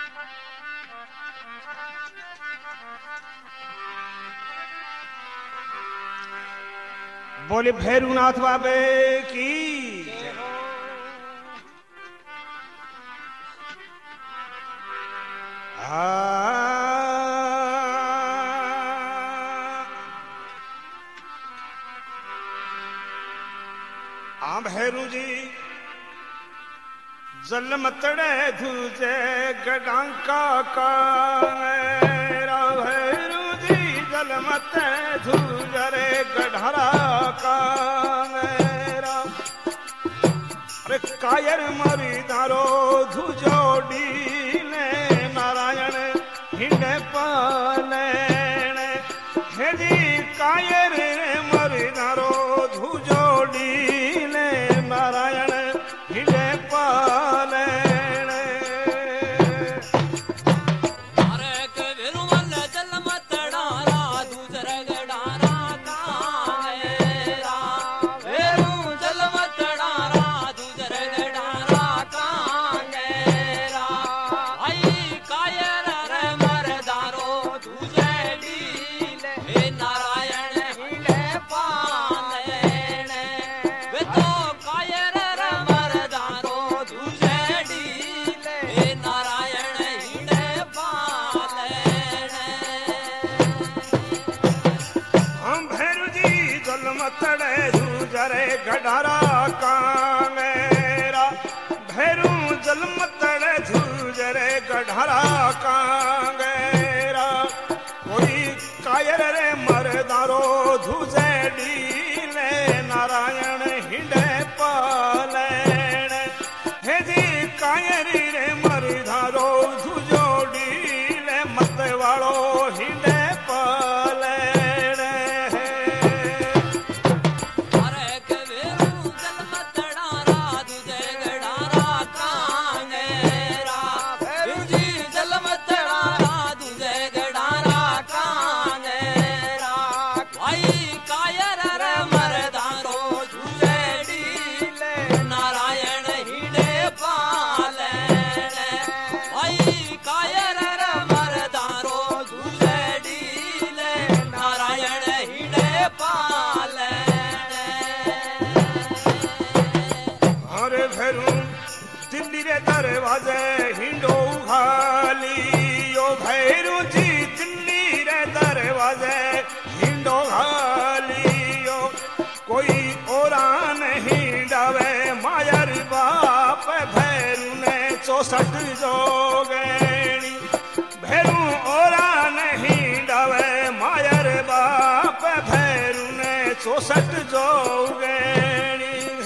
बोले भैरूनाथ बाबे की। भैरू जी जल मतड़े धूजे गडांका का भैरू जी जल मत धूजरे गढ़रा का अरे कायर मरी दारो धुजोड़ी ने नारायण हिंडे पाले हे जी कायर मरी दारो धुजोड़ी ने नारायण हिंडे पाले गढ़रा का मेरा भैरू जल मतड़े झूजरे गढ़रा का मेरा कोई कायर रे मरदारो धुजे डीले नारायण हिंडे पाले हे जी कायरी रे मरदारो धुजो डीले मत वालो हिंडे पाले दरवाजे हिंडो खाली यो भैरू जी दिल्ली रे दरवाजे हिंडो खाली यो कोई ओरा नहीं डावे मायर बाप भैरू ने 64 जोगेणी भैरू ओरा नहीं डावे मायर बाप भैरू ने 64 जोगेणी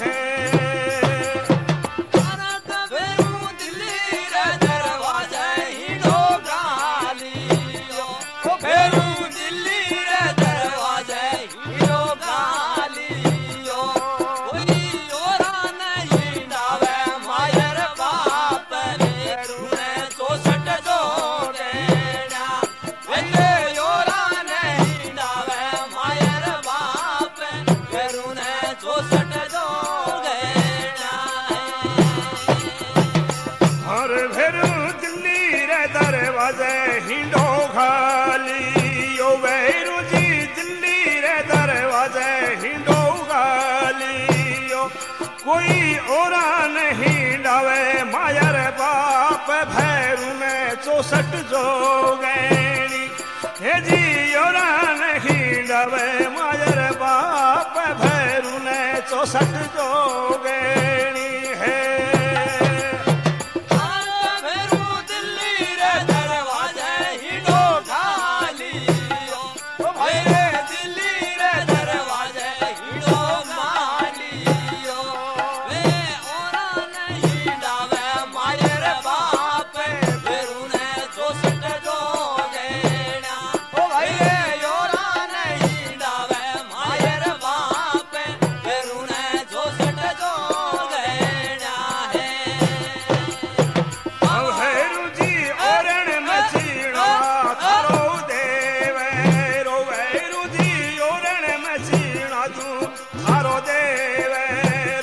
हिंडो खाली यो भैरू जी दिल्ली रे दरवाजे हिंडो खाली यो कोई ओरा नहीं डावे मायर बाप भैरू ने 64 जोगेणी हे जी ओरा नहीं डावे मायर बाप भैरू ने 64 जोगेणी है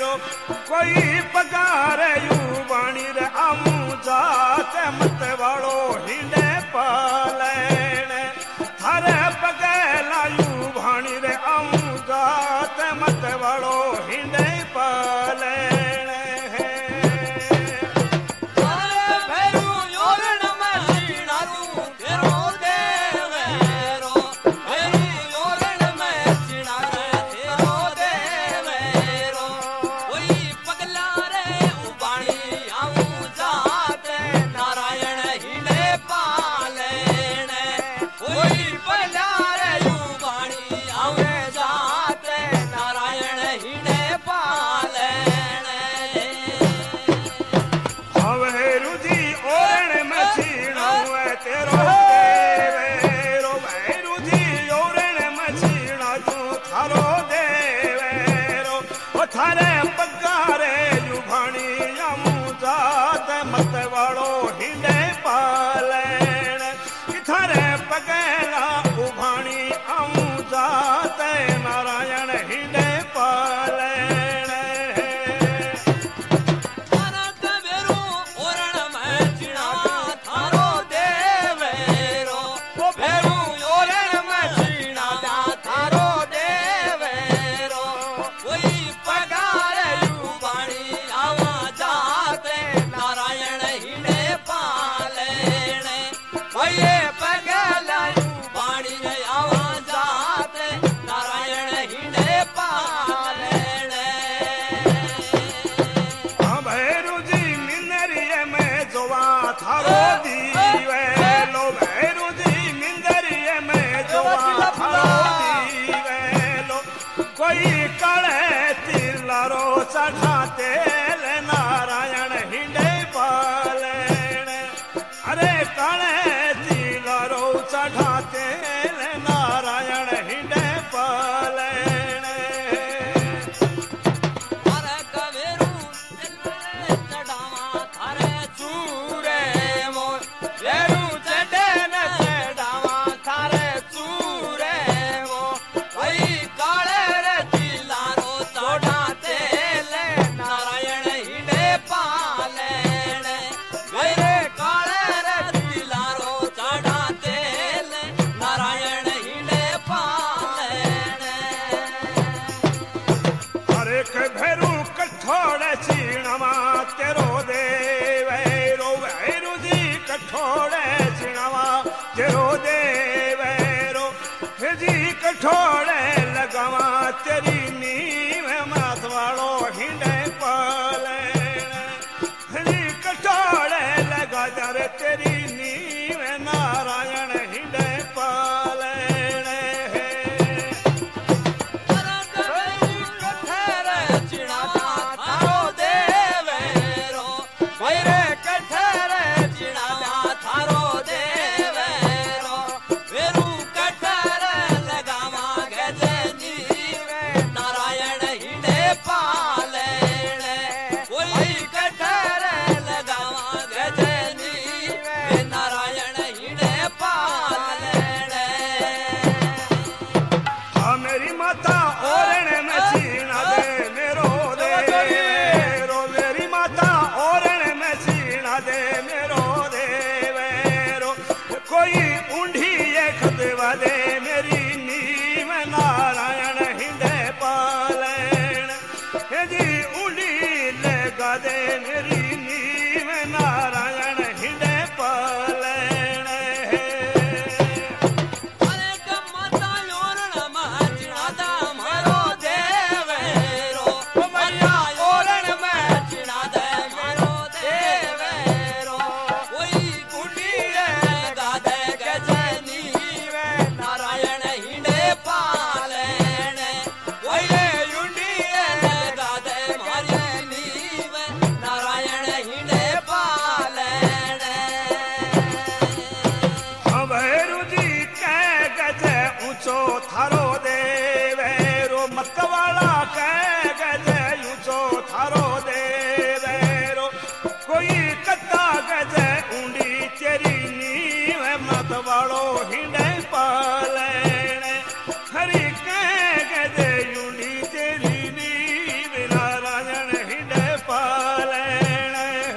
कोई पगार यू बाणी रे आमू जाते मत वालो थारो दीवे लो भैरू जी मिंदरिए में जोवा थारो दीवे लो कोई कड़े तिलारो चढ़ा तेल नारायण हिंडे पालेण अरे कड़े तिलारो चढ़ा तेल नारायण हिंडे पालेण अरे कवेरू चढ़ावा थारे चूरे मो वेरू चढ़े न चढ़ावा थारे चूरे मो भाई काले रे तिलारो चढ़ा तेल नारायण हिंडे पालेण वेरे काले रे तिलारो चढ़ा तेल नारायण हिंडे पालेण अरे के भैरू कठोड़े चीणवा तेरो देवेरो भैरू जी कठोड़े चीणवा तेरो देवेरो हे जी कठोड़े लगावा तेरी नीव माथ वालो हिंडे पालेण हे जी कठोड़े लगा जरे तेरी नीव नारायण हिंडे पालेण मेरी माता ओरण में छीना दे मेरो देवेरो मेरी माता ओरण में छीना दे मेरो देवेरो कोई ऊंढी खदवा दे मेरी नीव नारायण हिंडे पालेण हे जी ऊंढी लगा दे मेरी नीव नारायण हिंडे पालेण थारो देवेरो मतवाला कह गजे ऊंचो थारो देवेरो कोई कत्ता गजे ऊंडी तेरी नीव मतवालो हिंडे पालेण हरि कह गजे ऊंडी तेरी नीव नारायण हिंडे पालेण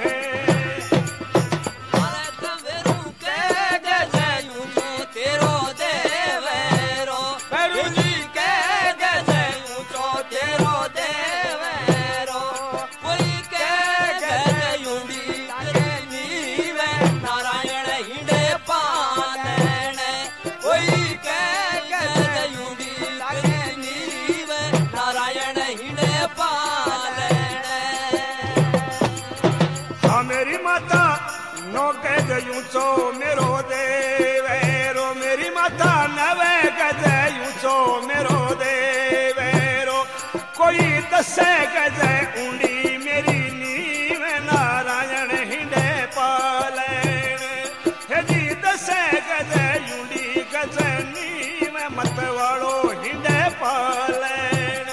अरे कवेरू कह गजे ऊंचो तेरो देवेरो जी कह गजे ऊंचो तेरो देवेरो कोई कह गजे ऊंडी तेरी नीव नारायण हिंडे पालेण कोई कह गजे ऊंडी तेरी नीव नारायण हिंडे पालेण हाँ मेरी माता नो कह गयूं चो मेरो देवेरो मेरी माता नवे गजे ऊंचो मेरो देवेरो कोई 10 गजे ऊंडी मेरी नीव नारायण हिंडे पालेण हे जी 10 गजे ऊंडी गजे नीव मत वालो हिंडे पालेण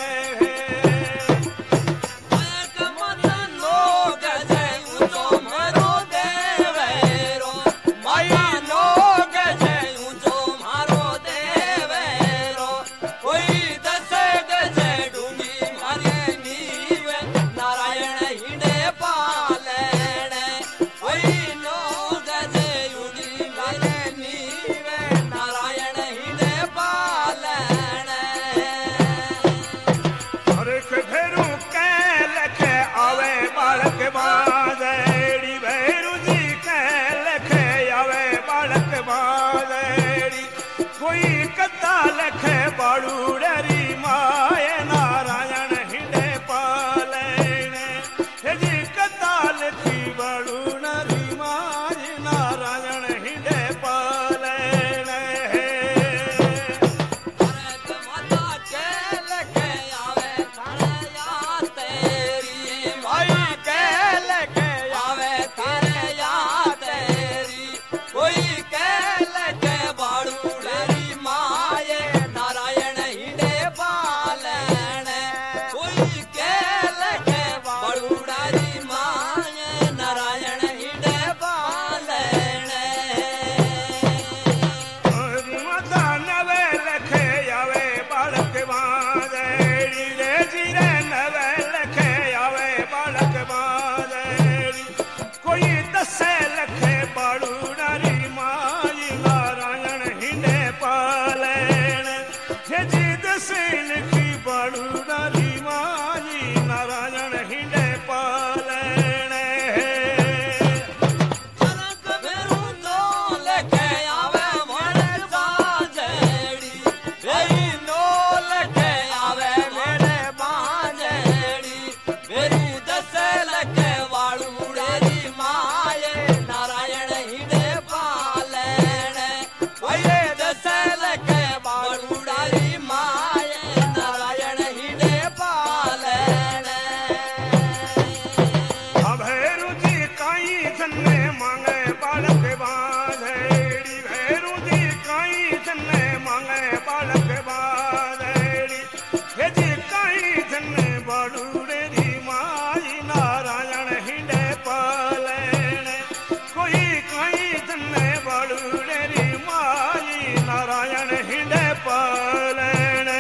बालक बांधेड़ी भैरू जी काई जन्ने मांगे बालक बांधेड़ी हे जी काई जन्ने बड़ूड़े री माई नारायण हिंडे पालेने कोई काई जन्ने बड़ूड़े री माई नारायण हिंडे पालेने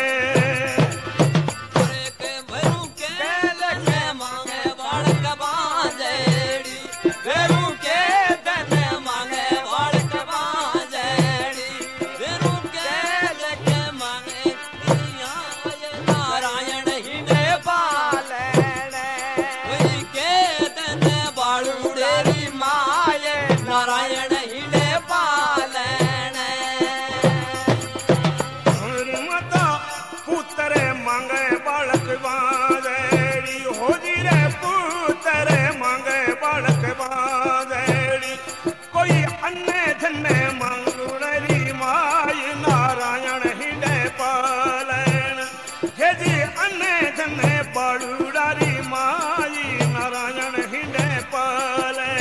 नारायण हिंडे पालने माता पुत्र मांगे बालक बांधेड़ी हो जी रे पुत्र मांगे बालक बांधेड़ी कोई अन्य धन्य मांगुड़ी माई नारायण हिंडे पालन हे जी अन्य धन्य बड़ुड़ारी माई नारायण हिंडे पालन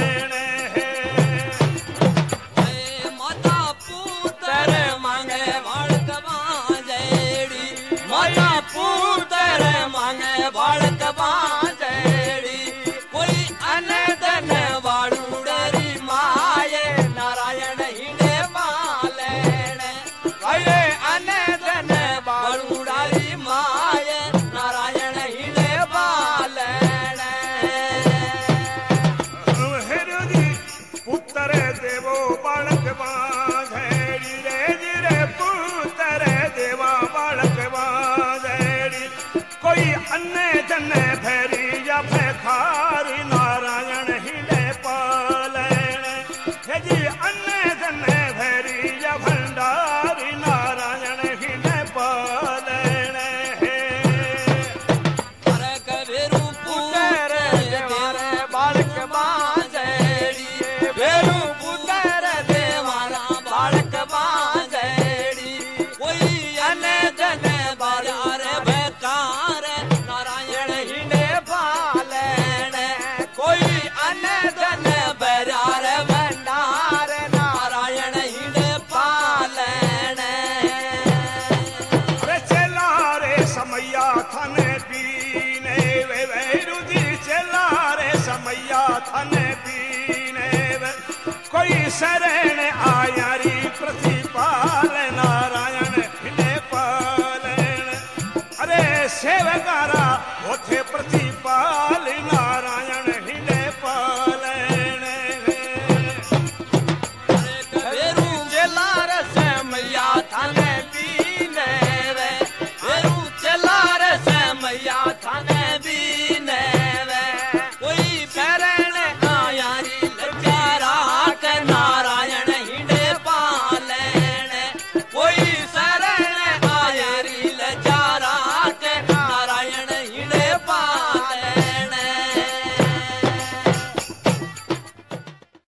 बालक बांधेड़ी कोई अनदन वाड़ूड़री माये नारायण हिंडे पालेने कोई अनदन वाड़ूड़री माये नारायण हिंडे पालेने हेरुदी पुत्र देवो बालक बांधेड़ी रे पुत्र देवा बालक बांधेड़ी कोई अन्य जन्ने भैरी या भैखारी नारायण हिंडे पालेने हे जी अन्य जन्ने भैरी या भंडारी नारायण हिंडे पालेने अरे कबीरू पुत्र देवारे बालक बांधेड़ी बेरू पुत्र देवारा बालक बांधेड़ी कोई अन्य जन्ने बाजार बेकार नारायण हिंडे पालेने कोई अनदन बरार भंडार नारायण हिंडे पालेने चला रे समैया थाने पीने वे वैरू जी चला रे समैया थाने पीने कोई शरण